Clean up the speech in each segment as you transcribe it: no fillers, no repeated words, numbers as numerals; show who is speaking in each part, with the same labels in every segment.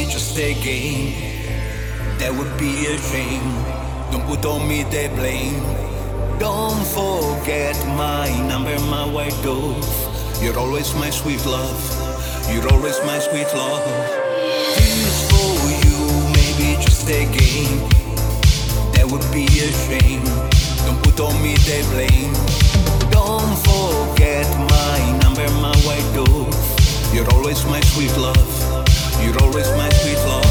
Speaker 1: maybe just a game. That would be a shame. Don't put on me the blame. Don't forget my number, my white dove. You're always my sweet love. You're always my sweet love. This for you, maybe just a game. That would be a shame. Don't put on me the blame. Don't forget my number, my white dove. You're always my sweet love. You're always my sweet love.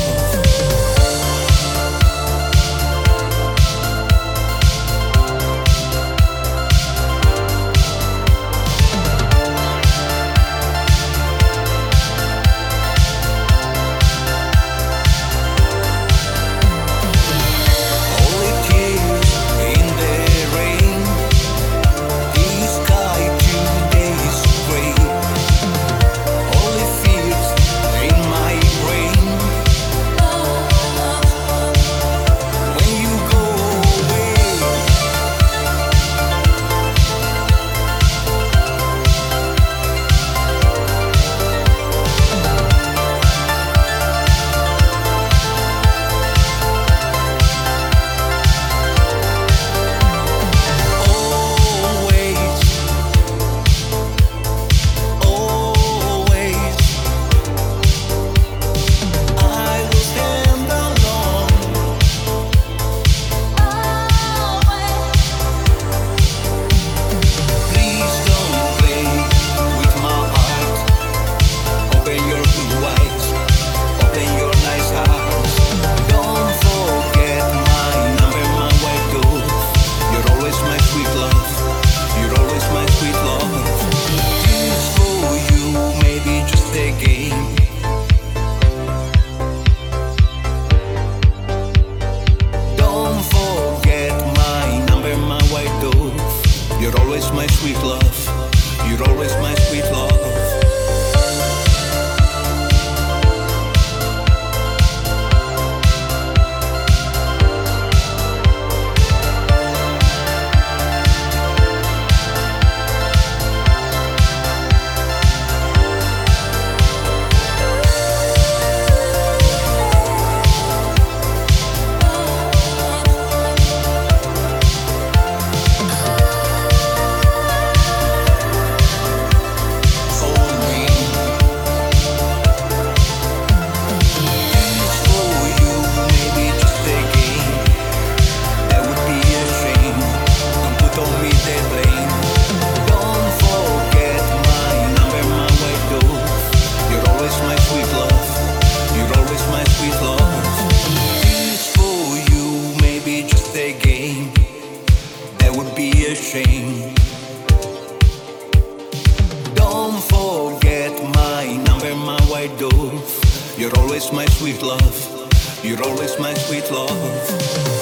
Speaker 1: You're always my sweet love. You're always my sweet love. That would be a shame. Don't forget my number, my white dove. You're always my sweet love. You're always my sweet love.